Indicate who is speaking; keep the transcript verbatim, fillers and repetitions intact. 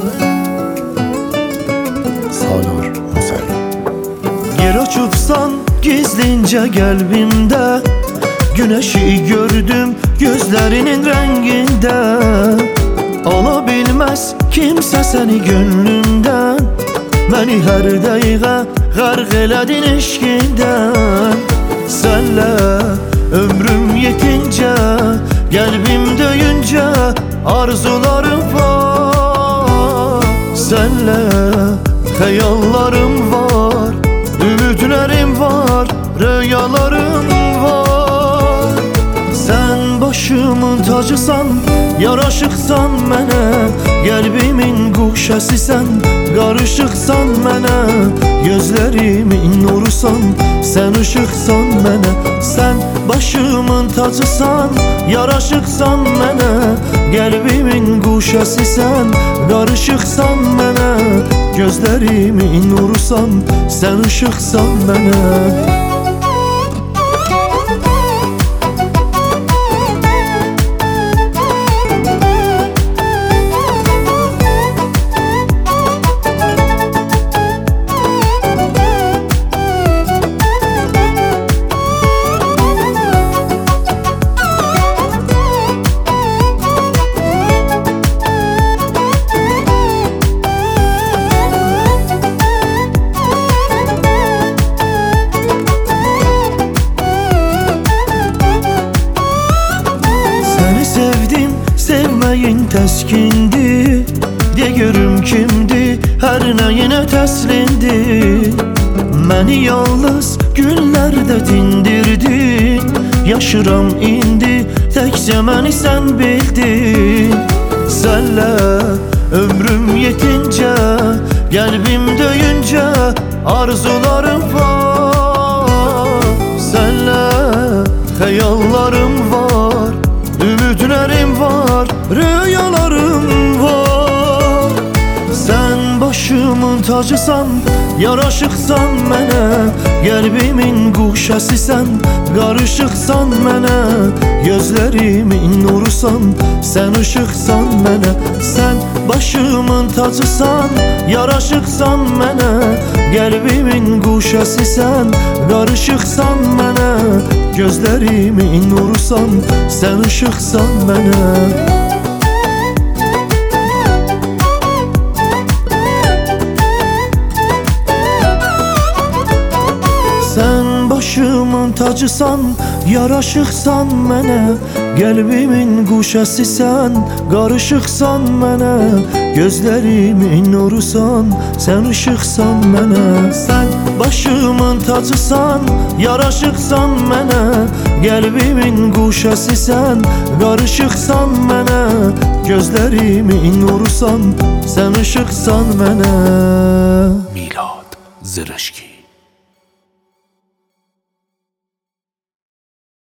Speaker 1: Salur Musavi.
Speaker 2: Yer açıpsan gizlince kalbimde, güneşi gördüm gözlerinin renginde. Alabilmez kimse seni gönlümden, beni her dəqiqə qərq elədin eşqindən. Sənlə ömrüm yetince, qəlbim döyüncə arzularım var. Sənlə xəyallarım var, ümidlərim var, rüyalarım var. Sən başımın tacısan, yaraşıqsan mənə, qəlbimin quşəsisən, qarışıqsan mənə. Gözlərimin nurusan, sən ışıqsan mənə. Sən başımın tacısan, yaraşıqsan mənə, qəlbimin quşəsisən, qarışıqsan mənə. Gözlərimin nurusan, sən ışıqsan mənə. Sevdim, sevməyin təskindir. De görüm kimdir, hər nəyinə təslimdir. Məni yalnız günlərdə dindirdin. Yaşıram indi, təkcə məni sən bildin. Sənlə ömrüm yetincə, qəlbim döyüncə arzularım var. Sənlə xəyallarım var, ümidlərim var, rüyalarım var. Sən başımın tacısan, yaraşıqsan mənə, qəlbimin quşəsisən, qarışıqsan mənə. Gözlərimin nurusan, sən ışıqsan mənə. Sən başımın tacısan, yaraşıqsan mənə, qəlbimin quşəsisən, qarışıqsan mənə. Gözlərimin nurusan, sən ışıqsan mənə. Sən başımın tacısan, yaraşıqsan mənə, qəlbimin quşəsisən, qarışıqsan mənə. Gözlərimin nurusan, sən ışıqsan mənə. Sən başımın tacısan, yaraşıqsan mənə, qəlbimin quşəsisən, qarışıqsan mənə. Gözlərimin nurusan, sən ışıqsan mənə.
Speaker 1: Milad Zırışki.